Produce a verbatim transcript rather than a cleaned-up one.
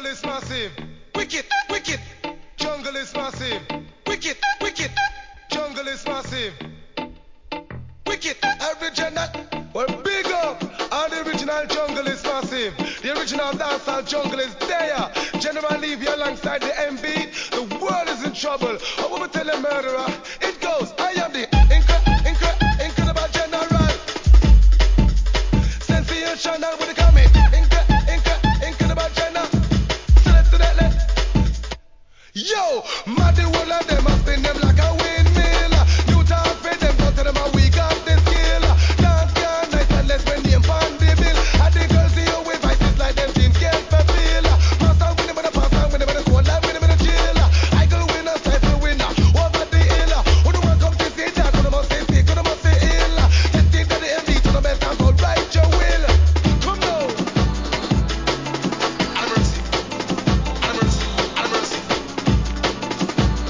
is massive. Wicked, wicked. Jungle is massive. Wicked, wicked. Jungle is massive. Wicked, original. Well, big up. And the original jungle is massive. The original dancehall jungle is there. General Levy alongside the M B. The world is in trouble. I want to tell a murderer.